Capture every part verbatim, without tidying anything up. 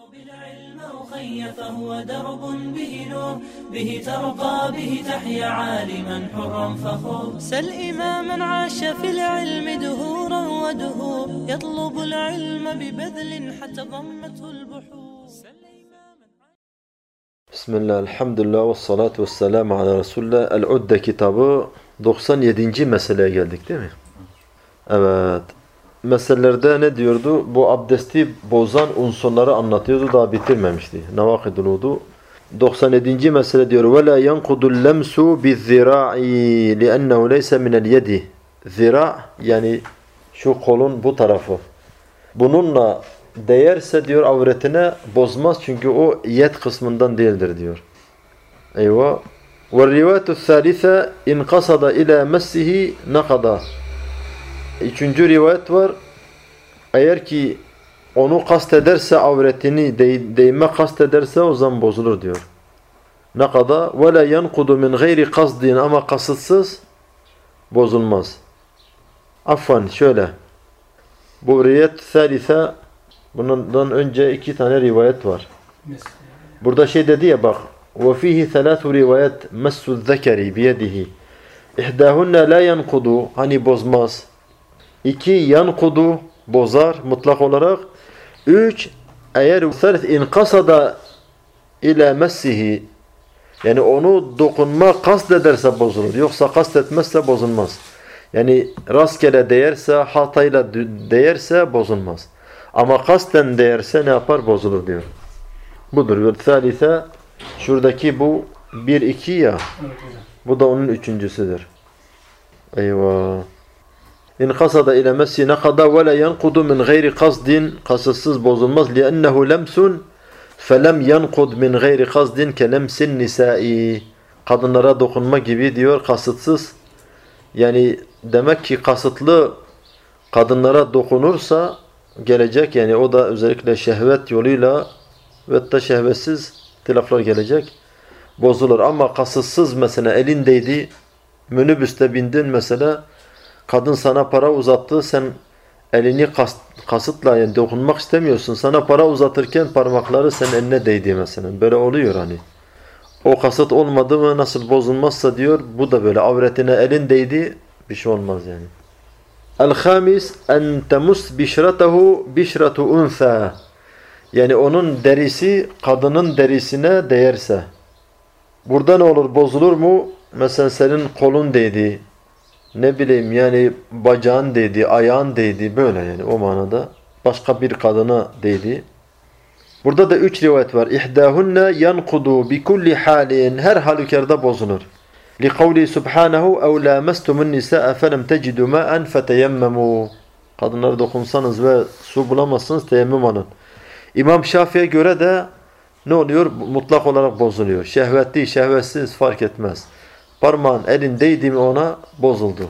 بالعلم أخي فهو درب به نور به ترقى به تحيا عالما حرا فخور سل إماما عاش في العلم دهورا ودهور يطلب العلم ببذل حتى ضمته البحور. Bismillah, elhamdülillah ve salatu ve selamu ala Resulullah. El-Udde kitabı doksan yedinci meseleye geldik değil mi? Evet. Meselelerde ne diyordu? Bu abdesti bozan unsurları anlatıyordu, daha bitirmemişti. Nevâkidul vudu. doksan yedinci mesele diyor. وَلَا يَنْقُدُ اللَّمْسُ بِالذِّرَاعِ لِأَنَّهُ لَيْسَ مِنَ الْيَدِ. Zira yani şu kolun bu tarafı. Bununla değerse diyor avretine bozmaz çünkü o yet kısmından değildir diyor. Eyvah. وَالرِّوَاتُ الثَّالِثَ اِنْ قَصَدَ اِلَى مَسِّهِ نَقَدَ. Üçüncü rivayet var. Eğer ki onu kast ederse avretini değ değme kast ederse o zaman bozulur diyor. Nakada وَلَا يَنْقُدُ مِنْ غَيْرِ قَصْدٍ ama kasıtsız bozulmaz. Affan şöyle. Bu rivayet thalitha bundan önce iki tane rivayet var. Burada şey dedi ya bak وَفِيهِ ثَلَاثُ رِوَيَتْ مَسُّ الذَّكَرِ بِيَدِهِ اِحْدَاهُنَّ لَا يَنْقُدُ hani bozmaz. İki yankudu bozar mutlak olarak. Üç eğer in kasada ile messihi yani onu dokunma kast ederse bozulur. Yoksa kast etmezse bozulmaz. Yani rastgele değerse hatayla değerse bozulmaz. Ama kasten değerse ne yapar? Bozulur diyor. Budur. Ve thalitha şuradaki bu bir iki ya. Bu da onun üçüncüsüdür. Eyvah. İn kasada ile messi nakada ve la yanqudu min gayri kasdin kasıtsız bozulmaz li'ennehu lemsun felem yanqud min gayri kasdin kelemsin nisai kadınlara dokunma gibi diyor kasıtsız yani demek ki kasıtlı kadınlara dokunursa gelecek yani o da özellikle şehvet yoluyla ve da şehvetsiz tilaflar gelecek bozulur ama kasıtsız mesela elindeydi minibüste bindin mesela kadın sana para uzattı, sen elini kas, kasıtla yani dokunmak istemiyorsun. Sana para uzatırken parmakları senin eline değdi mesela. Böyle oluyor hani. O kasıt olmadı mı nasıl bozulmazsa diyor, bu da böyle avretine elin değdi, bir şey olmaz yani. El-Hamis en temus bişratahu bişratu untha. Yani onun derisi kadının derisine değerse. Burada ne olur, bozulur mu? Mesela senin kolun değdi. Ne bileyim yani bacağın değdi, ayağın değdi böyle yani o manada. Başka bir kadına değdi. Burada da üç rivayet var. İhdâhunne yankudu bi kulli halin her halükarda bozulur. Li kavli subhanahu ev lâmestumun nisâ'e felem tecidû mâ'en feteyemmemû. Kadınlara dokunsanız ve su bulamazsınız teyemmüm alın. İmam Şafii'ye göre de ne oluyor? Mutlak olarak bozuluyor. Şehvetli, şehvetsiz fark etmez. Parmağın elin değdi mi ona bozuldu.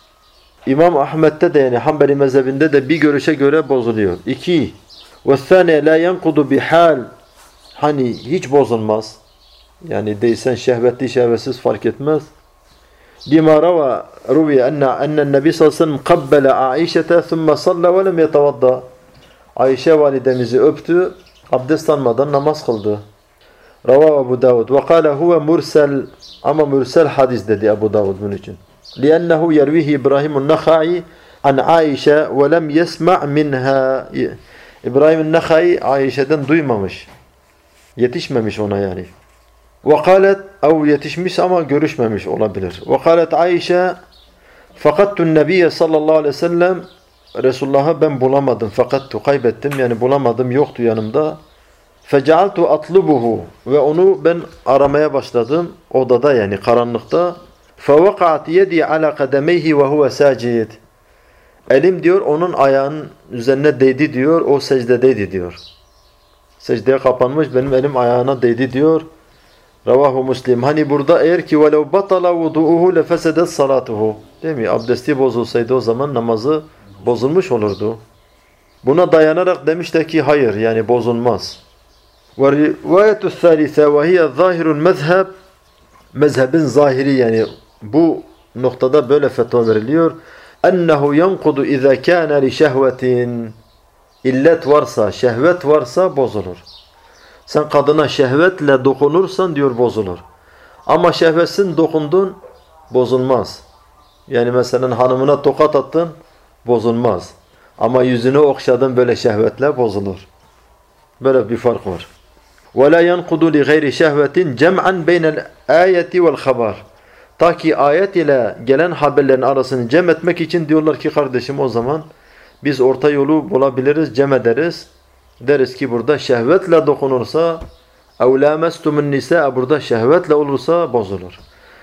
İmam Ahmet'te de yani Hanbeli mezhebinde de bir görüşe göre bozuluyor. İki. وَالثَّانِيَ لَا يَنْقُدُ بِحَالٍ hani hiç bozulmaz. Yani değilsen şehvetli şehvetsiz fark etmez. لِمَا رَوَى رُوِيَ أَنَّ أَنَّ النَّبِي صَلَّى اللّٰهُ عَلَيْهِ وَسَلَّمْ قَبَّلَ عَائِشَةَ ثُمَّ صَلَّى وَلَمْ يَتَوَضَّى Ayşe validemizi öptü, abdest almadan namaz kıldı. Ravav Ebu Davud. Ve kâle huve mursel ama mursel hadis dedi Ebu Davud bunun için. لِأَنَّهُ يَرْوِهِ إِبْرَاهِمُ النَّخَعِ عَنْ عَائِشَةَ وَلَمْ يَسْمَعْ مِنْهَا İbrahim el-Nakhai Ayşe'den duymamış. Yetişmemiş ona yani. وَقَالَتْ ev yetişmiş ama görüşmemiş olabilir. وَقَالَتْ Ayşe فَقَدْتُ النَّبِيَّ sallallahu aleyhi ve sellem Resulullah'ı ben bulamadım. Fakat kaybettim yani bulamadım yoktu yanımda. فَجَعَلْتُ أَطْلُبُهُ ve onu ben aramaya başladım odada yani karanlıkta. فَوَقَعَتْ يَدِي عَلَى قَدَمَيْهِ وَهُوَ سَاجِدٌ elim diyor onun ayağının üzerine değdi diyor o secdedeydi diyor. Secdeye kapanmış benim elim ayağına değdi diyor. Ravahu Muslim. Hani burada eğer ki وَلَوْ بَطَلَ وُضُؤُهُ لَفَسَدَتْ صَلَاتُهُ değil mi? Abdesti bozulsaydı o zaman namazı bozulmuş olurdu. Buna dayanarak demişler ki hayır yani bozulmaz. وَرِوَايَةُ الثَّالِثَ وَهِيَ ظَاهِرُ الْمَذْهَبِ mezhebin zahiri yani bu noktada böyle fetva veriliyor. Ennehu yankudu iza kana li şehvetin illet varsa, şehvet varsa bozulur. Sen kadına şehvetle dokunursan diyor bozulur. Ama şehvetsin dokundun bozulmaz. Yani mesela hanımına tokat attın bozulmaz. Ama yüzünü okşadın böyle şehvetle bozulur. Böyle bir fark var. وَلَا يَنْقُدُ لِغَيْرِ شَهْوَةٍ جَمْعًا بَيْنَ الْآيَةِ وَالْخَبَرِ Ta ki ayet ile gelen haberlerin arasını cem etmek için diyorlar ki kardeşim o zaman biz orta yolu bulabiliriz, cem ederiz. Deriz ki burada şehvetle dokunursa اَوْ لَامَسْتُمُ النِّسَاءَ burada şehvetle olursa bozulur.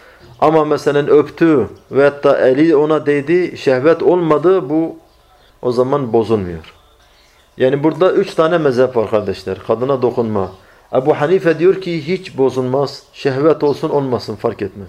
Ama mesela öptü ve hatta eli ona değdi, şehvet olmadı, bu o zaman bozulmuyor. Yani burada üç tane mezhep var kardeşler. Kadına dokunma. Ebu Hanife diyor ki hiç bozulmaz. Şehvet olsun olmasın fark etmez.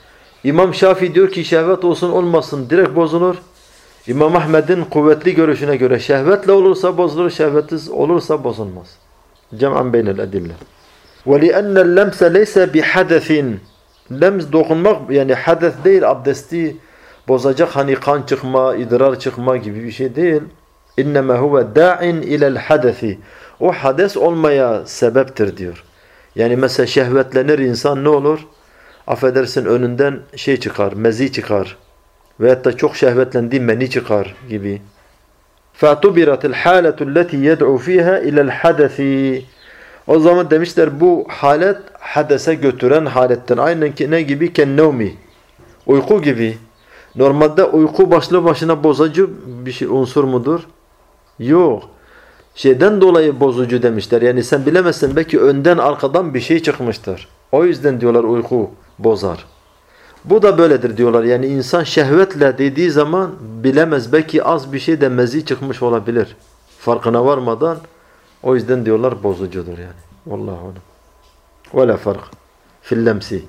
İmam Şafii diyor ki şehvet olsun olmasın direkt bozulur. İmam Ahmed'in kuvvetli görüşüne göre şehvetle olursa bozulur, şehvetsiz olursa bozulmaz. Cem'an beynel edille. وَلِأَنَّ اللَّمْسَ لَيْسَ بِحَدَثٍ Lems dokunmak yani hades değil, abdesti bozacak hani kan çıkma, idrar çıkma gibi bir şey değil. İnnemâ huve dâ'in ilel hadesi. O hades olmaya sebeptir diyor. Yani mesela şehvetlenir insan ne olur? Affedersin önünden şey çıkar, mezi çıkar. Veyahut da çok şehvetlendiği meni çıkar gibi. فَاَعْتُبِرَتِ الْحَالَةُ الَّتِي يَدْعُ ف۪يهَا اِلَى الْحَدَثِ O zaman demişler bu halet hadese götüren halettir. Aynen ki ne gibi? Kennevmi. Uyku gibi. Normalde uyku başlı başına bozucu bir şey unsur mudur? Yok. Şeyden dolayı bozucu demişler. Yani sen bilemezsin belki önden arkadan bir şey çıkmıştır. O yüzden diyorlar uyku bozar. Bu da böyledir diyorlar. Yani insan şehvetle dediği zaman bilemez. Belki az bir şey de mezi çıkmış olabilir. Farkına varmadan. O yüzden diyorlar bozucudur yani. Vallahu alem. Ve la fark fil lemsi.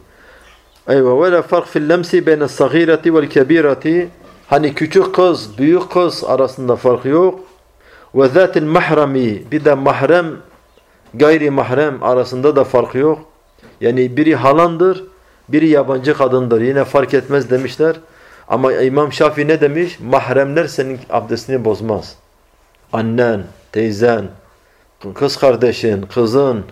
Eyvah ve la fark fil lemsi beyne sagireti vel kebireti. Hani küçük kız, büyük kız arasında fark yok. Ve zatil mahremi. Bir de mahrem, gayri mahrem arasında da fark yok. Yani biri halandır, biri yabancı kadındır. Yine fark etmez demişler. Ama İmam Şafii ne demiş? Mahremler senin abdestini bozmaz. Annen, teyzen, kız kardeşin, kızın,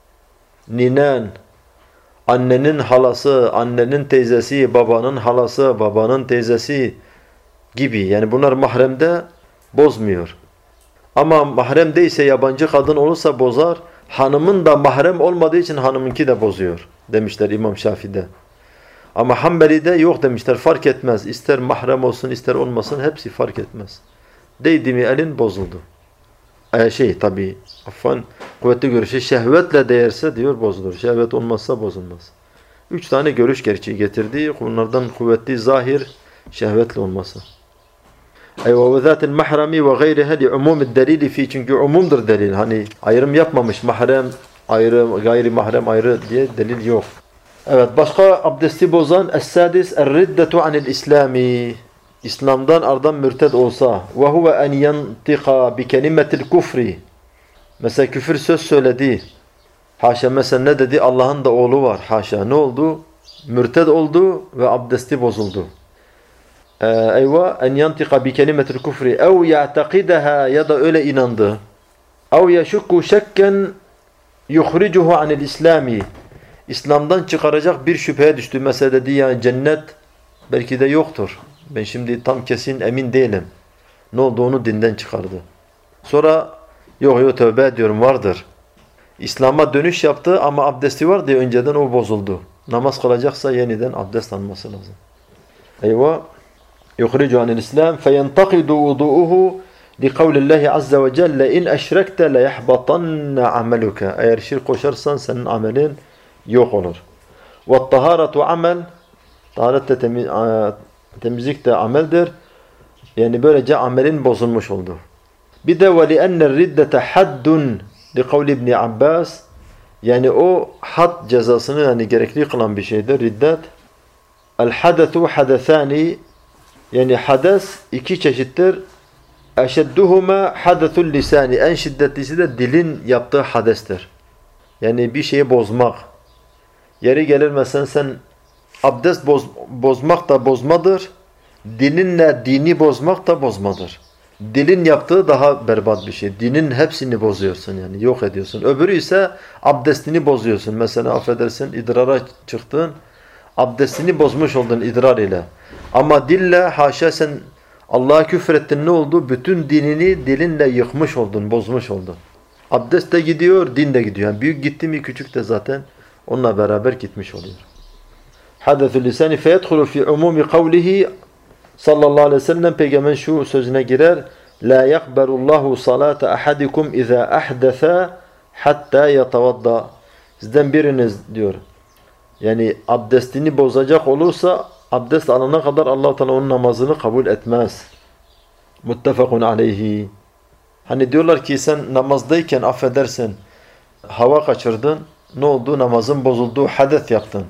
ninen, annenin halası, annenin teyzesi, babanın halası, babanın teyzesi gibi. Yani bunlar mahremde bozmuyor. Ama mahrem değilse yabancı kadın olursa bozar. Hanımın da mahrem olmadığı için hanımınki de bozuyor demişler İmam Şafii'de. Ama Hanbeli'de yok demişler, fark etmez. İster mahrem olsun ister olmasın hepsi fark etmez. Değdi mi elin bozuldu. Ee, şey tabi affan kuvvetli görüşü şehvetle değerse diyor bozulur. Şehvet olmazsa bozulmaz. Üç tane görüş gerçeği getirdi. Bunlardan kuvvetli zahir şehvetle olması. Eyvâ ve zâtil mahremi ve gayrihe li umumid delili fi çünkü umumdur delil. Hani ayrım yapmamış mahrem ayrı, gayri mahrem ayrı diye delil yok. Evet başka abdesti bozan es-sadis er-riddetu anil islami. İslam'dan ardan mürted olsa ve huve en yantika bi kelimetil kufri. Mesela küfür söz söyledi. Haşa mesela ne dedi? Allah'ın da oğlu var. Haşa ne oldu? Mürted oldu ve abdesti bozuldu. Eyvah en yantika bi kelimetil kufri ev ya'taqidaha ya da öyle inandı. Ev yeşukku şekken yukhricuhu anil islami. İslam'dan çıkaracak bir şüpheye düştü. Mesela dedi yani cennet belki de yoktur. Ben şimdi tam kesin emin değilim. Ne olduğunu dinden çıkardı. Sonra yok yok tövbe ediyorum vardır. İslam'a dönüş yaptı ama abdesti var diye önceden o bozuldu. Namaz kılacaksa yeniden abdest alması lazım. Eyvah. Yukhricu anil İslam feyentakidu vudu'uhu li kavlillahi azze ve celle in eşrekte le yahbatanna ameluka. Eğer şirk koşarsan senin amelin yok olur. Ve taharatu amel. Taharet de temiz, temizlik de ameldir. Yani böylece amelin bozulmuş oldu. Bir de ve li enne riddete haddun li kavli İbn Abbas. Yani o had cezasını yani gerekli kılan bir şeydir. Riddet. El hadetu hadesani. Yani hades iki çeşittir. Eşedduhuma hadetul lisani. En şiddetlisi de dilin yaptığı hadestir. Yani bir şeyi bozmak. Yeri gelir mesela sen abdest boz, bozmak da bozmadır. Dininle dini bozmak da bozmadır. Dilin yaptığı daha berbat bir şey. Dinin hepsini bozuyorsun yani, yok ediyorsun. Öbürü ise abdestini bozuyorsun. Mesela affedersin, idrara çıktın, abdestini bozmuş oldun idrar ile. Ama dille haşa sen Allah'a küfrettin, ne oldu? Bütün dinini dilinle yıkmış oldun, bozmuş oldun. Abdest de gidiyor, din de gidiyor. Yani büyük gitti mi küçük de zaten onunla beraber gitmiş oluyor. Hadethül lisani feyedhulu fi umumi kavlihi sallallahu aleyhi ve sellem, Peygamber şu sözüne girer. La yakberullahu salate ahadikum iza ahdesa hatta yatavadda. Sizden biriniz diyor, yani abdestini bozacak olursa abdest alana kadar Allah Teala onun namazını kabul etmez. Muttefakun aleyhi. Hani diyorlar ki sen namazdayken affedersen hava kaçırdın, ne oldu? Namazın bozuldu, hades yaptın.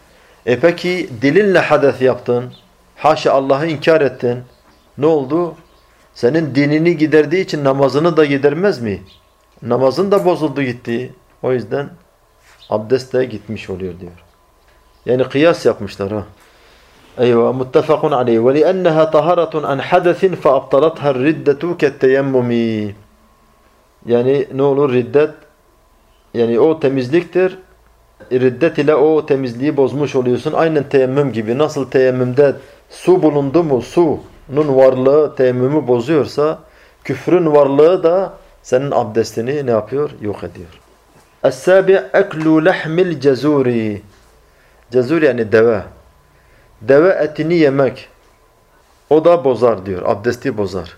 E peki dilinle hades yaptın, haşa Allah'ı inkar ettin, ne oldu? Senin dinini giderdiği için namazını da gidermez mi? Namazın da bozuldu gitti. O yüzden abdest de gitmiş oluyor diyor. Yani kıyas yapmışlar ha. Eyvah, muttefakun aleyhi. Ve li'enneha taharatun an hadesin fe abtalatha riddetu ketteyemmumi. Yani ne olur riddet? Yani o temizliktir. Riddet ile o temizliği bozmuş oluyorsun. Aynen teyemmüm gibi. Nasıl teyemmümde su bulundu mu, su'nun varlığı teyemmümü bozuyorsa, küfrün varlığı da senin abdestini ne yapıyor? Yok ediyor. Es-sabi' eklu lahmil cezuri. Cezur yani deve. Deve etini yemek. O da bozar diyor. Abdesti bozar.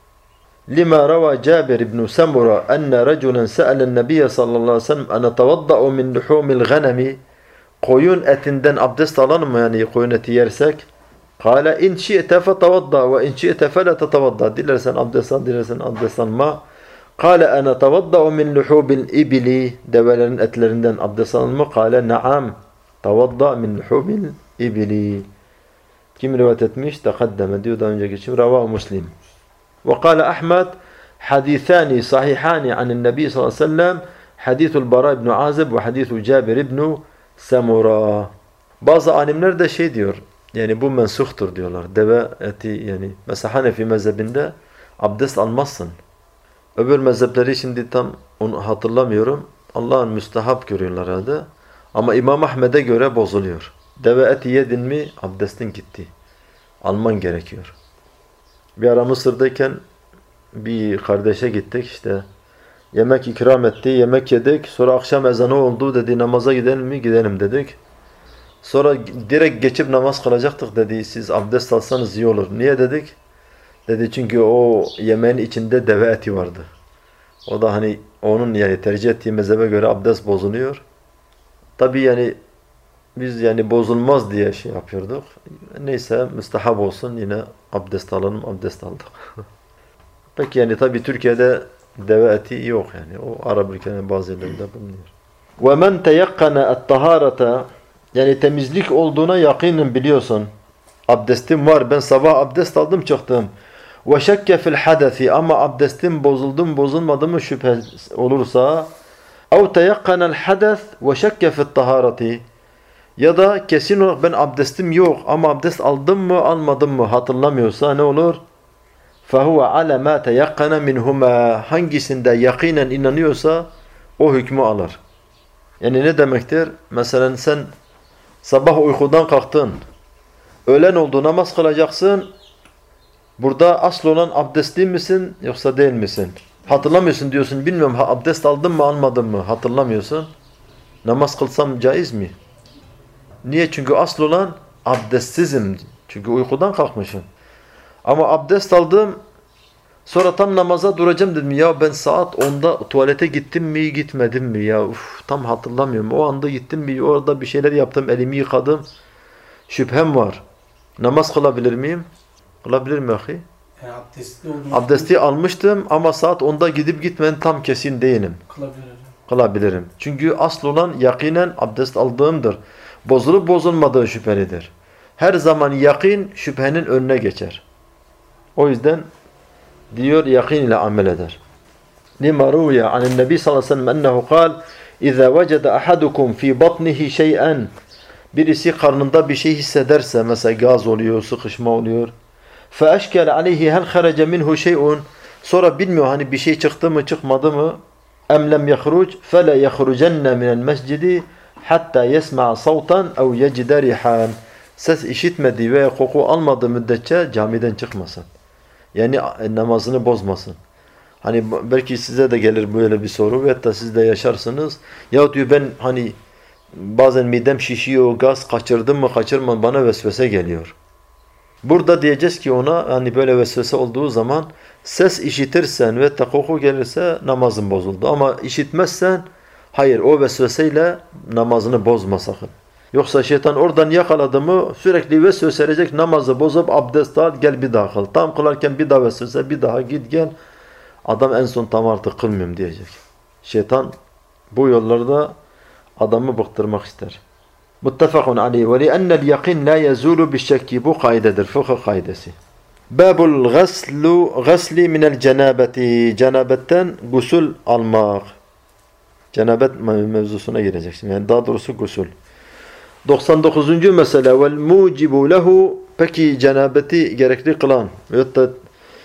Lima rava Cabir ibn Samura enne raculen se'alen nebiyye sallallahu aleyhi ve sellem ene tevadda'u min luhumil ganemi. Koyun etinden abdest alalım mı, yani koyun eti yersek? Kâle in şi'te fetevadda ve in şi'te fele tetevadda. Dilersen abdest al, dilersen abdest alma. Kâle ene tevadda'u min luhubil ibili. Develerin etlerinden abdest alma. Kâle naam. Tavadda min luhubil ibili. Kim rivayet etmiş? Tekaddeme diyor daha önce geçim. Rava Müslim. Ve kâle Ahmed hadithani sahihani anin nebi sallallahu aleyhi ve sellem hadithul Bara ibn Azib ve hadithul Cabir ibn Samura. Bazı alimler de şey diyor, yani bu mensuhtur diyorlar. Deve eti yani. Mesela Hanefi mezhebinde abdest almazsın. Öbür mezhepleri şimdi tam onu hatırlamıyorum. Allah'ın müstehap görüyorlar herhalde. Ama İmam Ahmed'e göre bozuluyor. Deve eti yedin mi abdestin gitti. Alman gerekiyor. Bir ara Mısır'dayken bir kardeşe gittik işte. Yemek ikram etti, yemek yedik. Sonra akşam ezanı oldu, dedi namaza gidelim mi? Gidelim dedik. Sonra direkt geçip namaz kılacaktık, dedi. Siz abdest alsanız iyi olur. Niye dedik? Dedi çünkü o yemeğin içinde deve eti vardı. O da hani onun yani tercih ettiği mezhebe göre abdest bozuluyor. Tabii yani biz yani bozulmaz diye şey yapıyorduk. Neyse müstehab olsun, yine abdest alalım, abdest aldık. Peki yani tabii Türkiye'de deve eti yok yani. O Arap ülkelerinin bazı yerlerinde bulunuyor. وَمَنْ تَيَقَّنَ الطَّهَارَةَ. Yani temizlik olduğuna yakinen biliyorsun. Abdestim var, ben sabah abdest aldım çıktım. وَشَكَّ فِي الْحَدَثِ. Ama abdestim bozuldu mu bozulmadı mı şüphe olursa. اَوْ تَيَقَّنَ الْحَدَثِ وَشَكَّ فِي الطَّهَارَةِ. Ya da kesin olarak ben abdestim yok ama abdest aldım mı almadım mı hatırlamıyorsa ne olur? فَهُوَ عَلَى مَا تَيَقَّنَ مِنْهُمَا. Hangisinde yakinen inanıyorsa o hükmü alır. Yani ne demektir? Mesela sen sabah uykudan kalktın. Öğlen oldu, namaz kılacaksın. Burada asıl olan abdestli misin yoksa değil misin? Hatırlamıyorsun diyorsun. Bilmiyorum abdest aldım mı almadım mı? Hatırlamıyorsun. Namaz kılsam caiz mi? Niye? Çünkü asıl olan abdestsizim. Çünkü uykudan kalkmışım. Ama abdest aldım. Sonra tam namaza duracağım dedim. Ya ben saat onda tuvalete gittim mi gitmedim mi? Ya uf, tam hatırlamıyorum. O anda gittim mi? Orada bir şeyler yaptım. Elimi yıkadım. Şüphem var. Namaz kılabilir miyim? Kılabilir mi ahi? Yani abdestli olduğunu Abdesti almıştım ama saat onda gidip gitmeyen tam kesin değilim. kılabilirim. Kılabilirim. Çünkü asıl olan yakinen abdest aldığımdır. Bozulup bozulmadığı şüphelidir. Her zaman yakin şüphenin önüne geçer. O yüzden diyor yakin ile amel eder. Lima ruya anin nebi sallallahu aleyhi ve sellem ennehu kal İza vecede ahadukum fi batnihi şey'en. Birisi karnında bir şey hissederse, mesela gaz oluyor, sıkışma oluyor. فَاَشْكَلَ عَلَيْهِ هَلْ خَرَجَ مِنْهُ شَيْءٌ Sonra bilmiyor hani bir şey çıktı mı çıkmadı mı? اَمْ لَمْ يَخْرُجْ فَلَا يَخْرُجَنَّ مِنَ الْمَسْجِدِ حَتَّى يَسْمَعَ صَوْتًا اَوْ يَجِدَ رِحًا Ses işitmediği veya koku almadığı müddetçe camiden çıkmasın. Yani namazını bozmasın. Hani belki size de gelir böyle bir soru ve hatta siz de yaşarsınız. Ya diyor ben hani bazen midem şişiyor, gaz kaçırdım mı kaçırmadım bana vesvese geliyor. Burada diyeceğiz ki ona hani böyle vesvese olduğu zaman ses işitirsen ve koku gelirse namazın bozuldu. Ama işitmezsen hayır o vesveseyle namazını bozma sakın. Yoksa şeytan oradan yakaladı mı sürekli vesvese verecek, namazı bozup abdest al gel bir daha kıl. Tam kılarken bir daha vesvese bir daha git gel. Adam en son tam artık kılmıyorum diyecek. Şeytan bu yollarda adamı bıktırmak ister. Muttefakun aleyhi ve li'ennel yakin la yazulu bişşekki. Bu kaidedir, fıkıh kaidesi. Babul gaslu gasli minel cenabeti. Cenabetten gusül almak. Cenabet mevzusuna girecek şimdi. Yani daha doğrusu gusül. doksan dokuzuncu mesele vel mucibu lehu. Peki cenabeti gerekli kılan veyahut da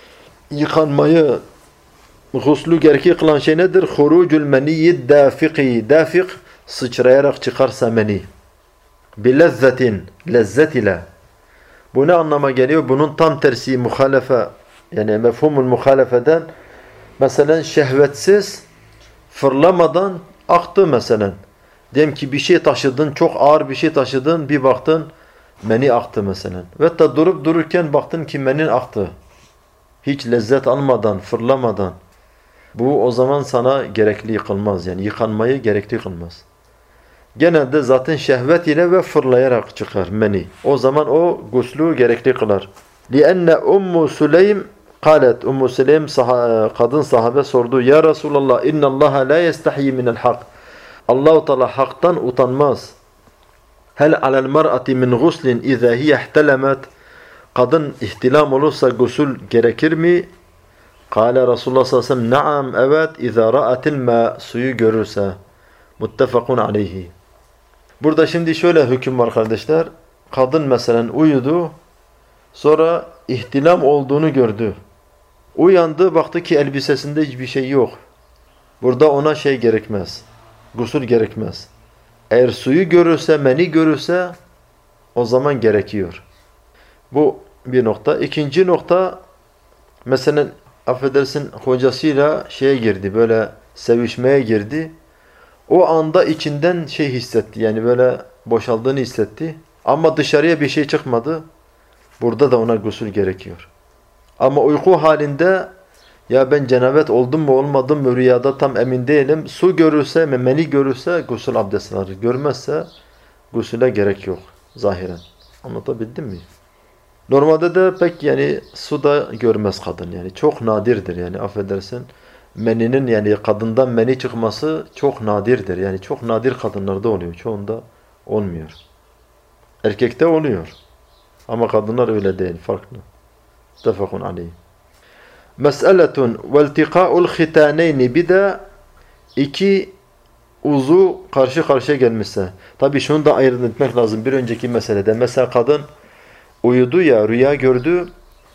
yıkanmayı guslü gerekli kılan şey nedir? Hurucul meniyyi dafiqi. Dafik sıçrayarak çıkarsa meni. Bilezzetin, lezzet ile. Bu ne anlama geliyor? Bunun tam tersi muhalefe, yani mefhumul muhalefeden mesela şehvetsiz fırlamadan aktı mesela. Diyelim ki bir şey taşıdın, çok ağır bir şey taşıdın, bir baktın meni aktı mesela. Ve da durup dururken baktın ki menin aktı. Hiç lezzet almadan, fırlamadan. Bu o zaman sana gerekli kılmaz. Yani yıkanmayı gerekli kılmaz. Genelde zaten şehvet ile ve fırlayarak çıkar meni. O zaman o guslü gerekli kılar. لِأَنَّ Ummu Süleym قالت Ummu Süleym saha, kadın sahabe sordu. Ya Resulallah inna Allah la yestahyi minel hak. Allah-u Teala haktan utanmaz. Hel alel mar'ati min guslin iza hiye ihtelemet. Kadın ihtilam olursa gusül gerekir mi? Kale Resulullah sallallahu aleyhi ve sellem naam evet iza ra'atil ma suyu görürse. Muttefakun aleyhi. Burada şimdi şöyle hüküm var kardeşler. Kadın mesela uyudu. Sonra ihtilam olduğunu gördü. Uyandı baktı ki elbisesinde hiçbir şey yok. Burada ona şey gerekmez. Gusül gerekmez. Eğer suyu görürse, meni görürse o zaman gerekiyor. Bu bir nokta. İkinci nokta mesela affedersin hocasıyla şeye girdi. Böyle sevişmeye girdi. O anda içinden şey hissetti. Yani böyle boşaldığını hissetti. Ama dışarıya bir şey çıkmadı. Burada da ona gusül gerekiyor. Ama uyku halinde ya ben cenabet oldum mu olmadım mı rüyada tam emin değilim. Su görürse, meni görürse gusül abdest alır. Görmezse gusüle gerek yok zahiren. Anlatabildim mi? Normalde de pek yani su da görmez kadın yani. Çok nadirdir yani affedersin. Meninin yani kadından meni çıkması çok nadirdir. Yani çok nadir kadınlarda oluyor. Çoğunda olmuyor. Erkekte oluyor. Ama kadınlar öyle değil. Farklı. Tefakun aleyh. Mes'eletun veltiqa'ul khitaneyni bir de iki uzu karşı karşıya gelmişse. Tabii şunu da ayırt etmek lazım. Bir önceki meselede. Mesela kadın uyudu ya, rüya gördü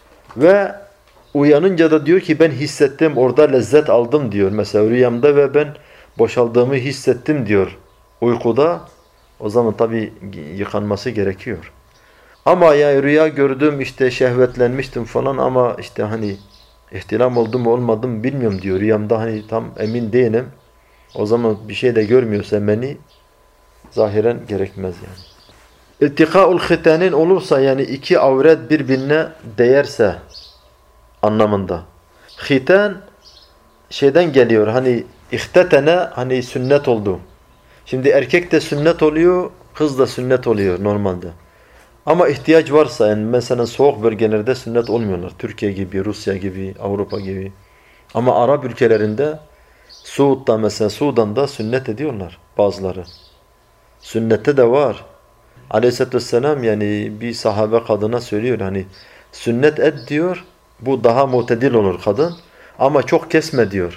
ve uyanınca da diyor ki ben hissettim, orada lezzet aldım diyor. Mesela rüyamda ve ben boşaldığımı hissettim diyor. Uykuda o zaman tabii yıkanması gerekiyor. Ama ya rüya gördüm işte şehvetlenmiştim falan ama işte hani ihtilam oldu mu olmadı mı bilmiyorum diyor. Rüyamda hani tam emin değilim. O zaman bir şey de görmüyorsa beni zahiren gerekmez yani. İltikâ'ul khitanin olursa yani iki avret birbirine değerse anlamında. Khitan şeyden geliyor hani ihtetene hani sünnet oldu. Şimdi erkek de sünnet oluyor, kız da sünnet oluyor normalde. Ama ihtiyaç varsa yani mesela soğuk bölgelerde sünnet olmuyorlar. Türkiye gibi, Rusya gibi, Avrupa gibi. Ama Arap ülkelerinde Suud'da mesela Sudan'da sünnet ediyorlar bazıları. Sünnette de var. Aleyhisselatü Vesselam yani bir sahabe kadına söylüyor hani sünnet et diyor. Bu daha mutedil olur kadın. Ama çok kesme diyor.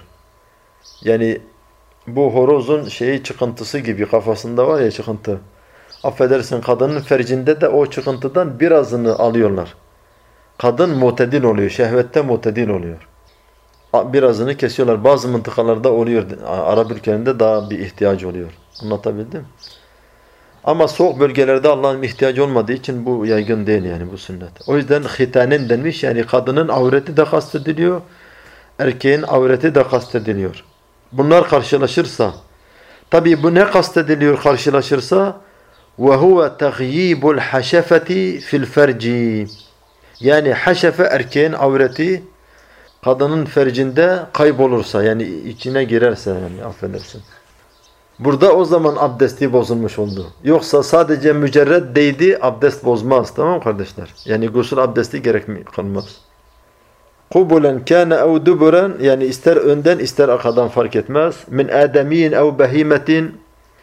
Yani bu horozun şeyi çıkıntısı gibi kafasında var ya çıkıntı. Affedersin kadının fercinde de o çıkıntıdan birazını alıyorlar. kadın mutedil oluyor. Şehvette mutedil oluyor. Birazını kesiyorlar. Bazı mıntıkalarda oluyor. Arap ülkelerinde daha bir ihtiyacı oluyor. Anlatabildim mi? Ama soğuk bölgelerde Allah'ın ihtiyacı olmadığı için bu yaygın değil yani bu sünnet. O yüzden hitanen denmiş, yani kadının avreti de kastediliyor, erkeğin avreti de kastediliyor. Bunlar karşılaşırsa, tabii bu ne kastediliyor karşılaşırsa? وَهُوَ تَغْيِيبُ الْحَشَفَةِ فِي الْفَرْجِ. Yani haşefe erkeğin avreti kadının fercinde kaybolursa, yani içine girerse, yani affedersin. Burada o zaman abdesti bozulmuş oldu. Yoksa sadece mücerred değdi, abdest bozmaz. Tamam kardeşler? Yani gusül abdesti gerekmez. Kubulen kana ev duburan, yani ister önden ister arkadan fark etmez. Min ademiyin ev behimetin,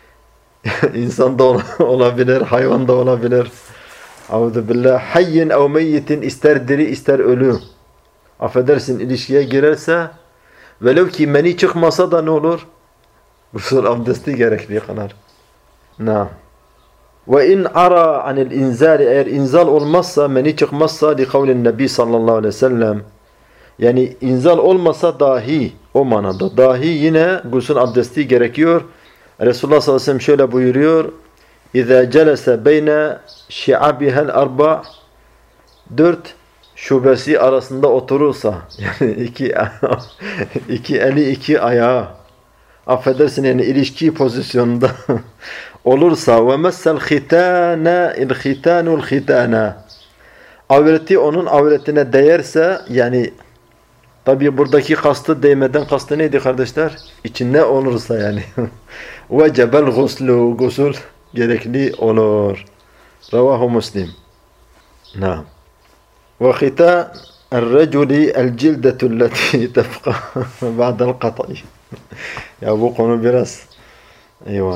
insan da olabilir, hayvan da olabilir. Euzubillah. Hayyin ev meyyitin, ister diri ister ölü. Affedersin, ilişkiye girerse, velev ki meni çıkmasa da ne olur? Gusül abdesti gerekli kadar. Na. Ve in ara anil inzali, eğer inzal olmazsa, meni çıkmazsa, li kavlin Nebi sallallahu aleyhi ve sellem, yani inzal olmasa dahi, o manada dahi yine gusül abdesti gerekiyor. Resulullah sallallahu aleyhi ve sellem şöyle buyuruyor: İza celese beyne şi'abihel arba, dört şubesi arasında oturursa, yani iki iki eli iki ayağı, affedersin yani ilişki pozisyonunda olursa, ve messel hitana il hitanul hitana, avreti onun avretine değerse, yani tabi buradaki kastı, değmeden kastı neydi kardeşler? İçinde olursa yani. Vecebel guslu, gusül gerekli olur. Ravahu Muslim. Naam. Ve hita el-reculi el-cildetu leti tefka ba'del qat'i. Ya bu konu biraz eyvah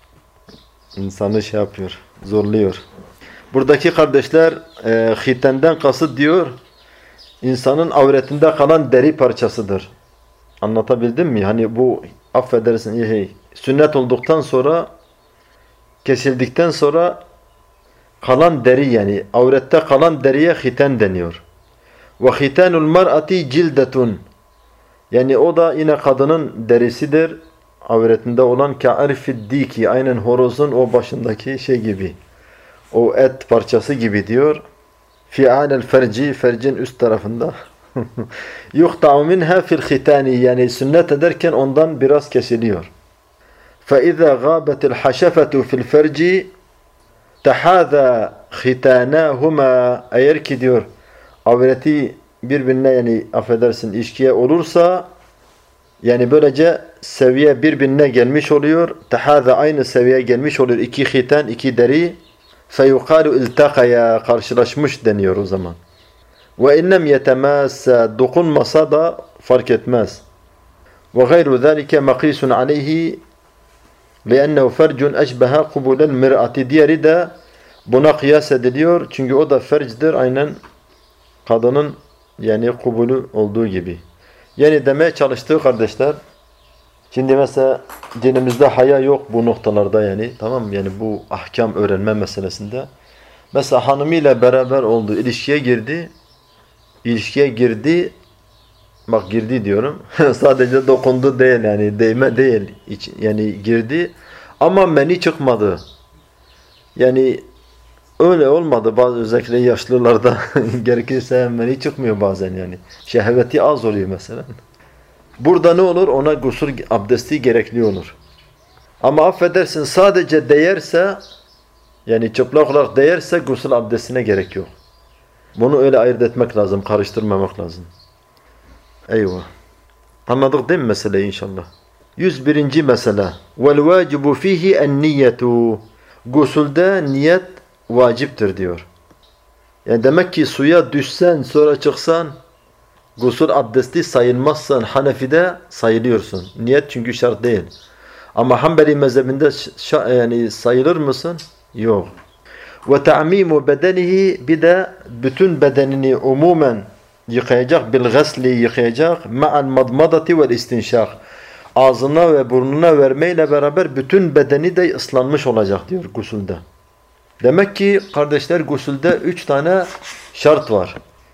insanı şey yapıyor, zorluyor. Buradaki kardeşler e, hitenden kasıt diyor, insanın avretinde kalan deri parçasıdır. Anlatabildim mi? Hani bu affedersin hey, sünnet olduktan sonra, kesildikten sonra kalan deri, yani avrette kalan deriye hiten deniyor. Ve hitanul mar'ati cildetun, yani o da yine kadının derisidir. Avretinde olan ka'arfid diki, aynen horozun o başındaki şey gibi. O et parçası gibi diyor. Fi'alel ferci, fercin üst tarafında. Yuhta'u minha fil hitani, yani sünnet ederken ondan biraz kesiliyor. فَإِذَا غَابَتِ الْحَشَفَةُ فِي الْفَرْجِ تَحَاذَا خِتَانَاهُمَا, eğer ki diyor avreti birbirine, yani affedersin ilişkiye olursa, yani böylece seviye birbirine gelmiş oluyor. Tehâze, aynı seviyeye gelmiş oluyor. İki hitan, iki deri. Feyukalu iltakaya, karşılaşmış deniyor o zaman. Ve innem yetemâsse, dokunmasa da fark etmez. Ve gayru zâlike makîsun aleyhi li'ennehu fercun eşbeha kubulel mir'ati, diğeri de buna kıyas ediliyor. Çünkü o da fercdir, aynen kadının yani kubulü olduğu gibi. Yani demeye çalıştığı kardeşler, şimdi mesela dinimizde haya yok bu noktalarda, yani tamam mı? Yani bu ahkam öğrenme meselesinde. Mesela hanımıyla beraber oldu, ilişkiye girdi. İlişkiye girdi. Bak girdi diyorum. Sadece dokundu değil, yani değme değil. Yani girdi ama meni çıkmadı. Yani öyle olmadı. Bazı özellikle yaşlılarda gerekirse meni çıkmıyor bazen yani. Şehveti az oluyor mesela. Burada ne olur? Ona gusül abdesti gerekli olur. Ama affedersin sadece değerse, yani çıplak olarak değerse gusül abdestine gerek yok. Bunu öyle ayırt etmek lazım, karıştırmamak lazım. Eyvah. Anladık değil mi meseleyi inşallah? yüz birinci mesele. Vel vacibu fihi en niyetu. Gusülde niyet vaciptir diyor. Yani demek ki suya düşsen sonra çıksan gusül abdesti sayılmazsan Hanefi'de sayılıyorsun. Niyet çünkü şart değil. Ama Hanbeli mezhebinde yani sayılır mısın? Yok. Ve ta'mimu bedenihi, bir de bütün bedenini umumen yıkayacak, bil gasli yıkayacak, ma'al madmadati vel istinşak. Ağzına ve burnuna vermeyle beraber bütün bedeni de ıslanmış olacak diyor gusülde. Demek ki kardeşler gusülde üç tane şart var.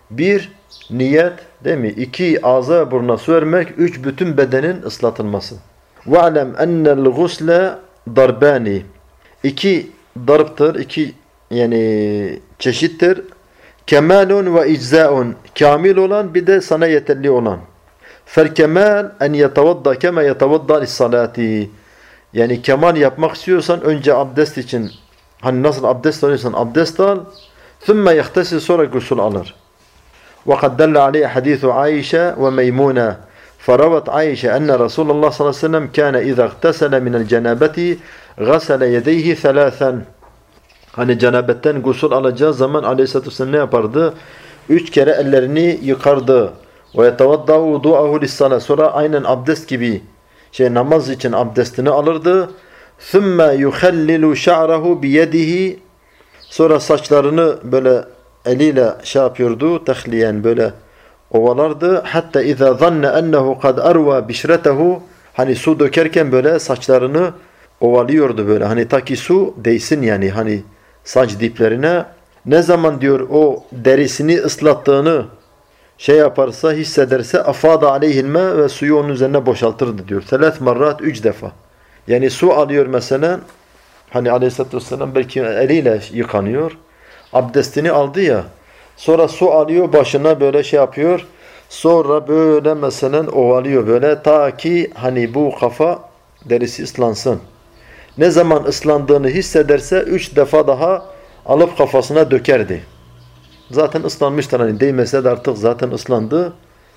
Bir, niyet değil mi? İki, ağza ve buruna su vermek. Üç, bütün bedenin ıslatılması. وَعْلَمْ اَنَّ الْغُسْلَ darbani. İki darptır, iki yani çeşittir. Kemalun ve iczaun. Kamil olan bir de sana yeterli olan. فَالْكَمَالْ اَنْ يَتَوَضَّ كَمَا يَتَوَضَّ لِلصَّلَاتِ. Yani kemal yapmak istiyorsan önce abdest için hani nasıl abdest alıyorsan abdest al. ثُمَّ يَخْتَسِلْ sonra gusül alır. وَقَدْ دَلَّ عَلَيْهِ حَدِيثُ عَيْشَ وَمَيْمُونَ فَرَوَتْ عَيْشَ أَنَّ رَسُولَ اللّٰهِ صَلَّى اللّٰهِ عَلَيْهِ وَسَلَّمْ كَانَ اِذَا اغْتَسَلَ مِنَ الْجَنَابَةِ غَسَلَ يَدَيْهِ ثَلَاثًا. Hani cenabetten gusül alacağı zaman Aleyhisselatü Vesselam ne yapardı? Üç kere ellerini yıkardı. وَيَتَوَضَّعُ وُضُوءَهُ لِلصَّلَةِ sonra aynen abdest gibi şey namaz için abdestini alırdı. ثُمَّ يُخَلِّلُ شَعْرَهُ بِيَدِهِ sonra saçlarını böyle eliyle şey yapıyordu, tehliyen böyle ovalardı. Hatta اِذَا ظَنَّ اَنَّهُ قَدْ اَرْوَى بِشْرَتَهُ hani su dökerken böyle saçlarını ovalıyordu böyle. Hani ta ki su değsin yani hani saç diplerine. Ne zaman diyor o derisini ıslattığını şey yaparsa, hissederse afada aleyhil me ve suyu onun üzerine boşaltırdı diyor. Selat marrat, üç defa. Yani su alıyor mesela, hani Aleyhisselatü Vesselam belki eliyle yıkanıyor. Abdestini aldı ya, sonra su alıyor başına böyle şey yapıyor. Sonra böyle mesela ovalıyor böyle ta ki hani bu kafa derisi ıslansın. Ne zaman ıslandığını hissederse üç defa daha alıp kafasına dökerdi. Zaten ıslanmıştır hani değmese de artık zaten ıslandı.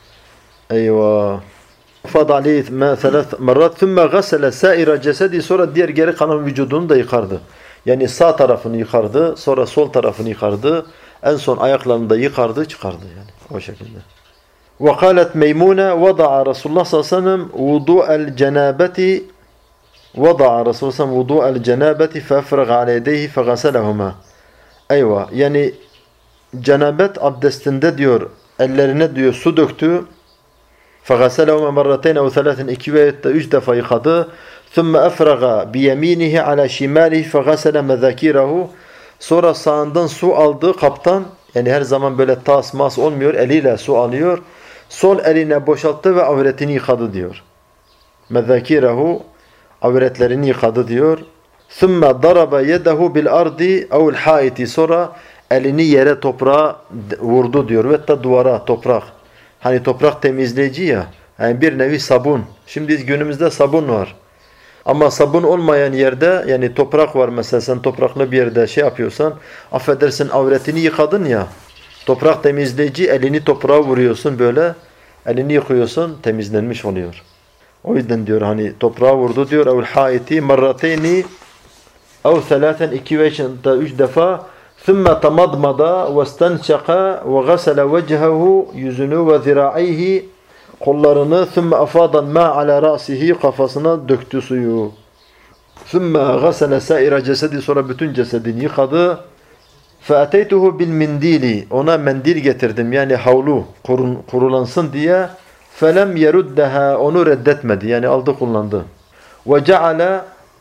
Eyvah. Fada aleyh ma thalath marrat thumma ghasala sa'ira cesedi sonra diğer geri kalan vücudunu da yıkardı. Yani sağ tarafını yıkardı, sonra sol tarafını yıkardı. En son ayaklarını da yıkardı, çıkardı yani o şekilde. Ve kalet Meymune vada'a Resulullah sallallahu aleyhi ve sellem vudu'el cenabeti vada'a Resulullah sallallahu aleyhi ve sellem vudu'el cenabeti fefraga ala yedeyhi fegaselahuma. Eyvah. Yani cenabet abdestinde diyor ellerine diyor su döktü. فَغَسَلَهُمَا مَرَّتَيْنَ وَثَلَاثٍ iki ve üç defa yıkadı. ثُمَّ أَفْرَغَ بِيَم۪ينِهِ عَلَى شِمَالِهِ فَغَسَلَ مَذَاكِيرَهُ sonra sağından su aldı kaptan. Yani her zaman böyle tas mas olmuyor. Eliyle su alıyor. Sol eline boşalttı ve avretini yıkadı diyor. مَذَاكِيرَهُ avretlerini yıkadı diyor. ثُمَّ ضَرَبَ يَدَهُ بِالْأَرْضِ اَوْ الْحَائِتِ sonra elini yere toprağa vurdu diyor. Ve da duvara toprak. Hani toprak temizleyici ya. Yani bir nevi sabun. Şimdi günümüzde sabun var. Ama sabun olmayan yerde yani toprak var mesela sen topraklı bir yerde şey yapıyorsan affedersin avretini yıkadın ya. Toprak temizleyici elini toprağa vuruyorsun böyle. Elini yıkıyorsun temizlenmiş oluyor. O yüzden diyor hani toprağa vurdu diyor. Evl haiti marrateyni ev thelâthen iki ve üç defa ثُمَّ تَمَضْمَضَ وَاسْتَنْشَقَ وَغَسَلَ وَجْهَهُ yüzünü ve zira'ayhi kollarını ثُمَّ أَفَاضَ الْمَا عَلَى رَأْسِهِ kafasına döktü suyu. ثُمَّ غَسَلَ سَائِرَ cesedi sonra bütün cesedini yıkadı. فَأَتَيْتُهُ بِالْمِنْدِيلِ ona mendil getirdim yani havlu kurun, kurulansın diye. فَلَمْ يَرُدَّهَا onu reddetmedi yani aldı kullandı. وَجَعَلَ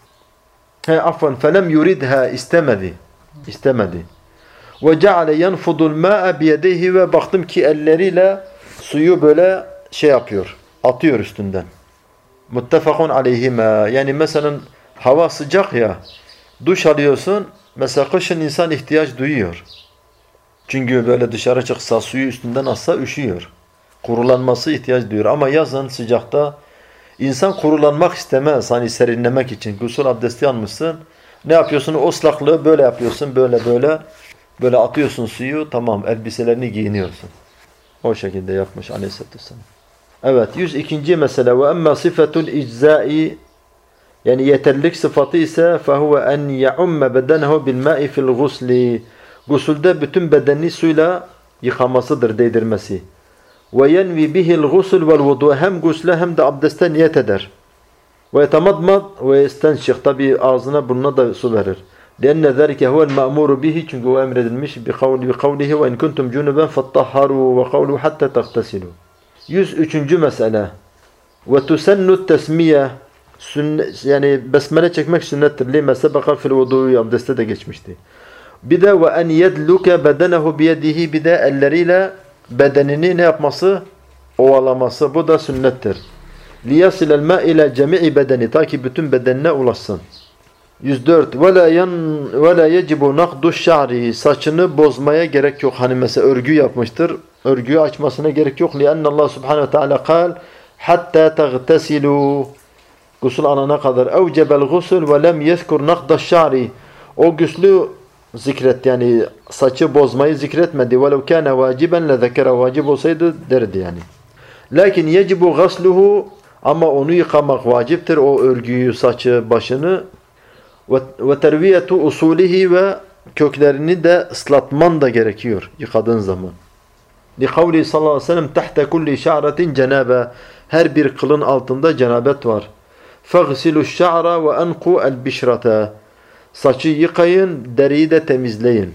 he afwan فَلَمْ يُرِدْهَا istemedi. istemedi. Ve ceale yenfudul ma'a biyedeyhi ve baktım ki elleriyle suyu böyle şey yapıyor. Atıyor üstünden. Muttefakun aleyhima. Yani mesela hava sıcak ya. Duş alıyorsun. Mesela kışın insan ihtiyaç duyuyor. Çünkü böyle dışarı çıksa suyu üstünden atsa üşüyor. Kurulanması ihtiyaç duyuyor. Ama yazın sıcakta insan kurulanmak istemez. Hani serinlemek için. Gusül abdesti almışsın. Ne yapıyorsun? O ıslaklığı böyle yapıyorsun. Böyle böyle. Böyle atıyorsun suyu. Tamam. Elbiselerini giyiniyorsun. O şekilde yapmış Aleyhisselatü Vesselam. Evet. yüz ikinci mesele. Ve emmâ sıfetul iczâi yani yeterlilik sıfatı ise fehuve en ya'umme bedenehu bil ma'i fil gusli. Gusülde bütün bedenini suyla yıkamasıdır, değdirmesi. Ve yenvi bihil gusul vel vudu. Hem gusle hem de abdeste niyet eder. Ve yetamadmad ve yestenşik. Tabi ağzına burnuna da su verir. لأن ذلك هو المأمور به çünkü o emredilmiş bi kavli bi kavlihi ve in kuntum junuban fattahharu ve kavlu hatta tagtasilu. yüz üçüncü mesele. Ve tusannu tesmiye yani besmele çekmek sünnettir. Lima sebeka fil vudu'i abdeste de geçmişti. Bir de ve en yedluke bedenehu biyedihi bir de elleriyle bedenini ne yapması? Ovalaması. Bu da sünnettir. لِيَصِلَ الْمَاءِ اِلَى جَمِعِ bedeni. Ta ki bütün bedenine ulaşsın. yüz dört. وَلَا يَجِبُ نَقْدُ الشَّعْرِ. Saçını bozmaya gerek yok. Hani mesela örgü yapmıştır. Örgüyü açmasına gerek yok. لِأَنَّ اللّٰهُ سُبْحَانَهُ وَتَعَالَى قَالْ حَتَّى تَغْتَسِلُوا. Gusül alana kadar. اَوْجَبَ الْغُسُلْ وَلَمْ يَذْكُرْ نَقْدَ الشَّعْرِ. O güslü zikret, yani saçı bozmayı zikretmedi. وَلَوْ كَانَ وَاجِبًا لَذَكَرَ. Vacip olsaydı derdi yani. Lakin yecibu gasluhu, ama onu yıkamak vaciptir, o örgüyü, saçı, başını. Ve terviyetu usulihi, ve köklerini de ıslatman da gerekiyor yıkadığın zaman. Li kavli sallallahu aleyhi ve sellem tahta kulli şa'ratin cenabe. Her bir kılın altında cenabet var. Faghsilu şa'ra ve anqu el bişrata. Saçı yıkayın, deriyi de temizleyin.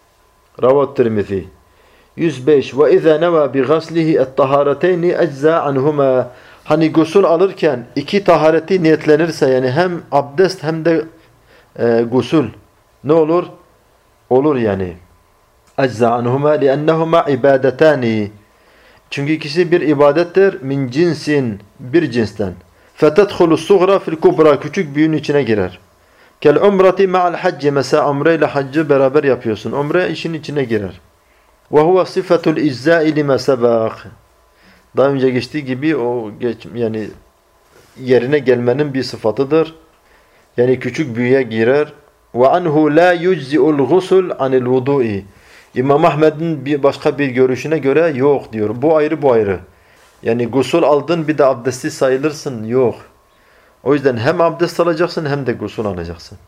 Ravat Tirmizi. yüz beş. Ve izâ nevâ bi gaslihi et-tahâreteyni eczâ anhumâ. Hani gusül alırken iki tahareti niyetlenirse, yani hem abdest hem de e, gusül ne olur? Olur yani. Eczâ anhumâ li'ennehumâ ibâdetâni. Çünkü ikisi bir ibadettir. Min cinsin, bir cinsten. Fetedhulus suğra fil kubra. Küçük büyüğün içine girer. Kel umreti ma'al hacci. Mesela umre ile haccı beraber yapıyorsun. Umre işin içine girer. Ve huve sıfatul izzâi lima sebâk. Daha önce geçtiği gibi o geç, yani yerine gelmenin bir sıfatıdır. Yani küçük büyüye girer. Ve anhu la yujzi'ul gusul anil vudu'i. İmam Ahmed'in bir başka bir görüşüne göre yok diyor. Bu ayrı, bu ayrı. Yani gusül aldın bir de abdestsiz sayılırsın. Yok. O yüzden hem abdest alacaksın hem de gusül alacaksın.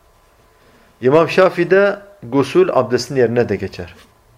İmam Şafii'de gusül abdestin yerine de geçer.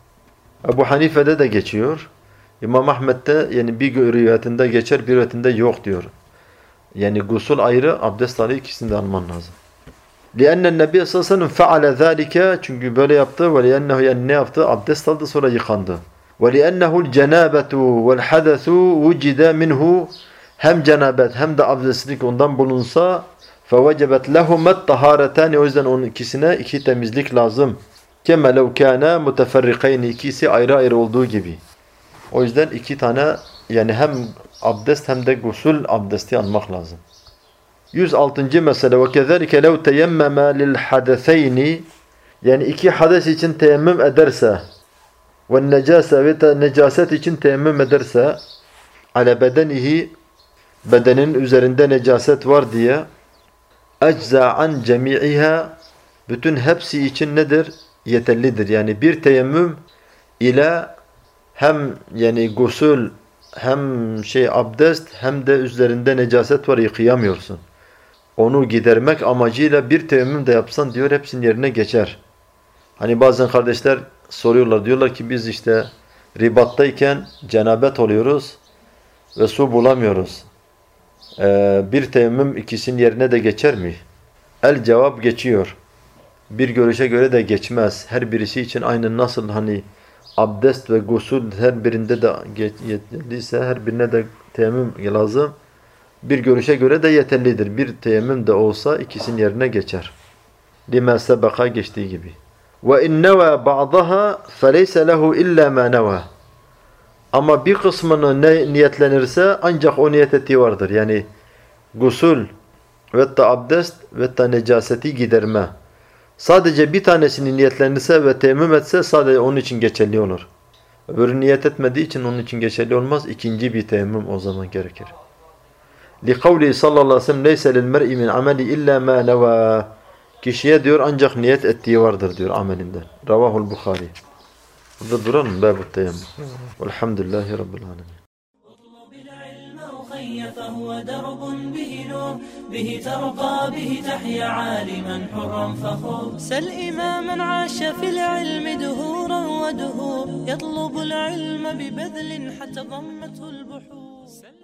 Ebu Hanife'de de geçiyor. İmam Ahmed'de yani bir rivayetinde geçer, bir rivayetinde yok diyor. Yani gusül ayrı, abdest ayrı, ikisini de alman lazım. لِأَنَّ النَّبِيَ sallallahu aleyhi ve sellem فَعَلَ ذَٰلِكَ. Çünkü böyle yaptı. وَلِأَنَّهُ yani ne yaptı? Abdest aldı, sonra yıkandı. وَلِأَنَّهُ الْجَنَابَةُ وَالْحَدَثُ وُجِدَ مِنْهُ. Hem cenabet hem de abdestlik ondan bulunsa فَوَجَبَتْ لَهُمَ الطَّهَارَتَانِ. O yüzden onun ikisine iki temizlik lazım. كَمَا لَوْ كَانَا مُتَفَرِّقَيْنِ. İkisi ayrı ayrı olduğu gibi. O yüzden iki tane, yani hem abdest hem de gusül abdesti almak lazım. yüz altıncı mesele. وَكَذَلِكَ لَوْ تَيَمَّمَا لِلْحَدَثَيْنِ. Yani iki hades için teyemmüm ederse وَالنَّجَاسَ ve necaset için teyemmüm ederse عَلَى bedenihi, bedenin üzerinde necaset var diye اَجْزَى عَنْ جَمِيعِهَا. Bütün hepsi için nedir? Yeterlidir. Yani bir teyemmüm ile hem yani gusül hem şey abdest hem de üzerinde necaset var, yıkayamıyorsun. Onu gidermek amacıyla bir teyemmüm de yapsan diyor hepsinin yerine geçer. Hani bazen kardeşler soruyorlar, diyorlar ki biz işte ribattayken cenabet oluyoruz ve su bulamıyoruz. Ee, bir teyemmüm ikisinin yerine de geçer mi? El cevap geçiyor. Bir görüşe göre de geçmez. Her birisi için aynı, nasıl hani abdest ve gusül her birinde de yeterliyse her birine de teyemmüm lazım. Bir görüşe göre de yeterlidir. Bir teyemmüm de olsa ikisinin yerine geçer. Lima sebeka geçtiği gibi. Ve in neva ba'daha feleyse lehu illa ma neva. Ama bir kısmını ne niyetlenirse ancak o niyet ettiği vardır. Yani gusül ve da abdest ve da necaseti giderme. Sadece bir tanesini niyetlenirse ve teyemmüm etse sadece onun için geçerli olur. Öbürü niyet etmediği için onun için geçerli olmaz. İkinci bir teyemmüm o zaman gerekir. لِقَوْلِهِ sallallahu aleyhi ve sellem لَيْسَ لِلْمَرْءِ مِنْ عَمَلِ اِلَّا مَا نَوَى. Kişiye diyor ancak niyet ettiği vardır diyor amelinden. Ravahul Bukhari. Burada duralım. Bâb-ı teyemmüm. Velhamdülillahi Rabbil alemin. فهو درب به نور به ترقى به تحيا عالما حرا فخور سل إماما عاش في العلم دهورا ودهور يطلب العلم ببذل حتى ضمته البحور